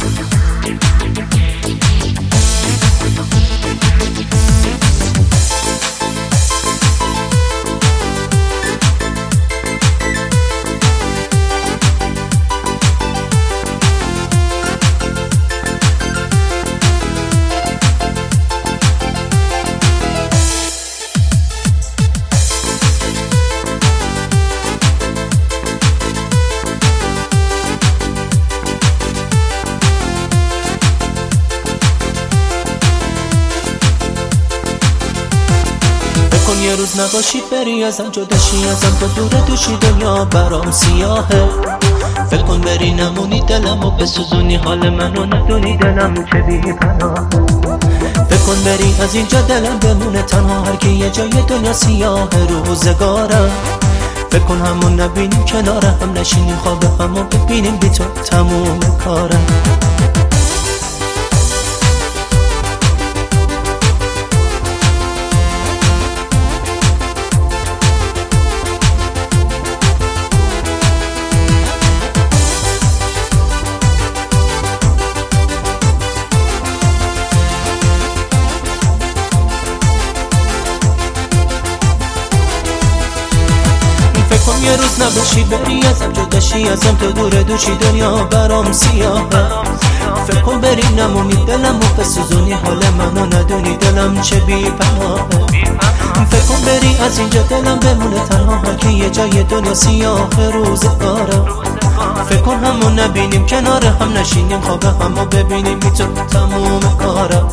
یه روز نباشی بری ازم، جداشی ازم، تو دوره دوشی دنیا برام سیاهه. فکر کن بری نمونی دلم و بسوزونی حال منو، ندونی دلم چه بی پناه. فکر کن بری از اینجا دلم بمونه تنها، هر کی یه جای دنیا سیاه روزگارم. فکر کن همون نبینیم کنار هم، نشینیم خواب همو ببینیم بی تو تموم کارم. یه روز نباشی بری ازم، جداشی ازم، تو دوره دوشی دنیا برام سیاهه. فکر کن بری نمونی دلم و بسوزونی حال منو، ندونی دلم چه بی پناهه. فکر کن بری از اینجا دلم بمونه تنها، هر کی یه جای دنیا سیاه روزگارم. فکر کن همون نبینیم کنار هم، نشینیم خواب همو ببینیم بی تو تموم کارم.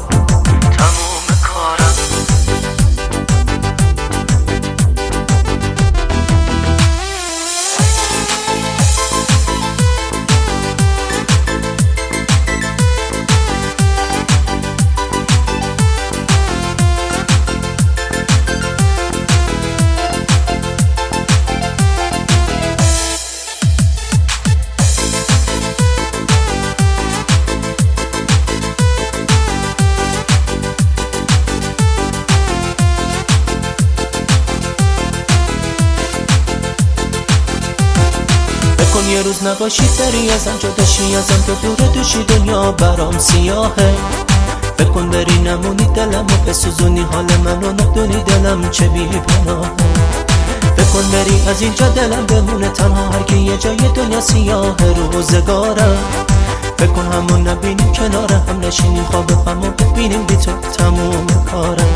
یه روز نباشی بری ازم، جداشی ازم، تو دوره دوشی دنیا برام سیاهه. فکر کن بری نمونی دلم و بسوزونی حال منو، ندونی دلم چه بی پناهه. فکر کن بری از اینجا دلم بمونه تنها، هر کی یه جای دنیا سیاه روزگارم. فکر کن همون نبینیم کنار هم، نشینیم خواب همو ببینیم بی تو تموم کارم.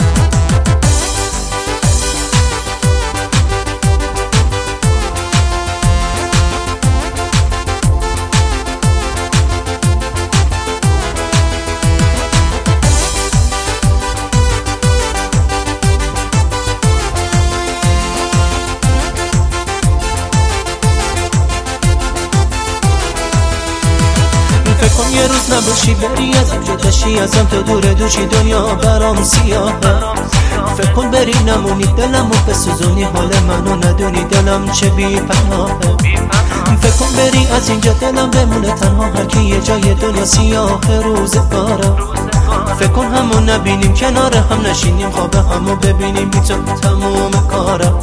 یه روز نباشی بری ازم، جداشی ازم، تو دوره دوشی دنیا برام سیاهه. فکر کن بری نمونی دلم و بسوزونی حال منو، ندونی دلم چه بی پناهه. فکر کن بری از اینجا دلم بمونه تنها، هر کی یه جای دنیا سیاه روزگارم. فکر کن همون نبینیم کنار هم، نشینیم خواب همو ببینیم بی تو تموم کارم.